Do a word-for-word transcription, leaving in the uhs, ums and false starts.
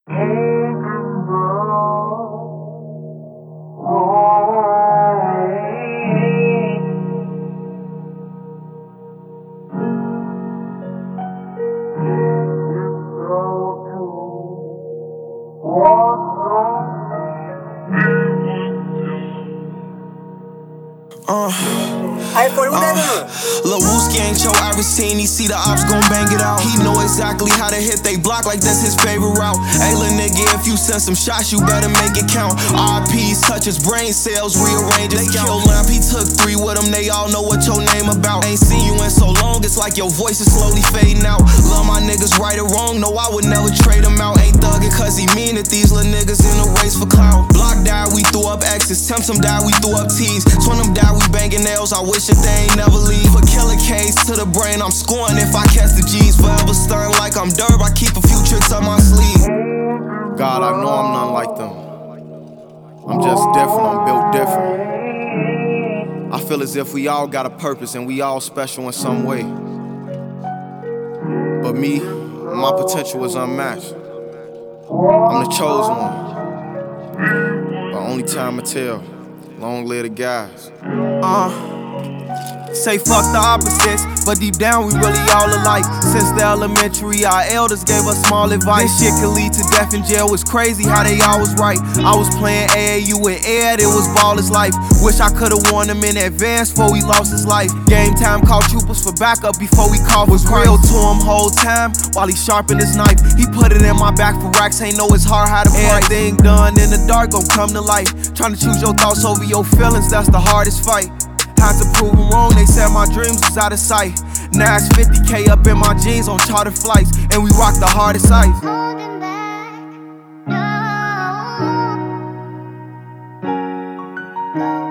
Uh, uh, Lil Wooski ain't your Iverson, he see the ops gon' bang it out. He know exactly how to hit they block like that's his favorite route. Hey lil nigga, if you send some shots, you better make it count. R I Ps touch his brain cells, rearrange his count. Kill Lamp, he took three with him, they all know what your name about. Ain't seen you in so long, it's like your voice is slowly fading out. Love my niggas right or wrong, no I would never trade him out. Ain't thuggin' cause he mean it, these little niggas in the race for clout. Block died, we threw up X's, Tempt some died, we threw up T's. Twin them died, we banging nails, I wish that they ain't never leave. Put killer case to the brain, I'm scoring if I catch the G's. Forever stirring like I'm Derb, I keep a few tricks up my sleeve. God, I know I'm not like them. I'm just different, I'm built different. I feel as if we all got a purpose and we all special in some way. But me, my potential is unmatched. I'm the chosen one. But only time will tell. Long live the guys. Uh Say fuck the opposites, but deep down we really all alike. Since the elementary, our elders gave us small advice. This shit could lead to death in jail, it's crazy how they always right. I was playing A A U with Ed, it was ballers life. Wish I could've warned him in advance before he lost his life. Game time, called troopers for backup before we called. Was real to him whole time while he sharpened his knife. He put it in my back for racks, ain't know his heart how to price. Everything done in the dark gon' come to light. Trying to choose your thoughts over your feelings, that's the hardest fight. Had to prove them wrong, they said my dreams was out of sight. Now it's fifty K up in my jeans on charter flights, and we rock the hardest ice. Holding back, no.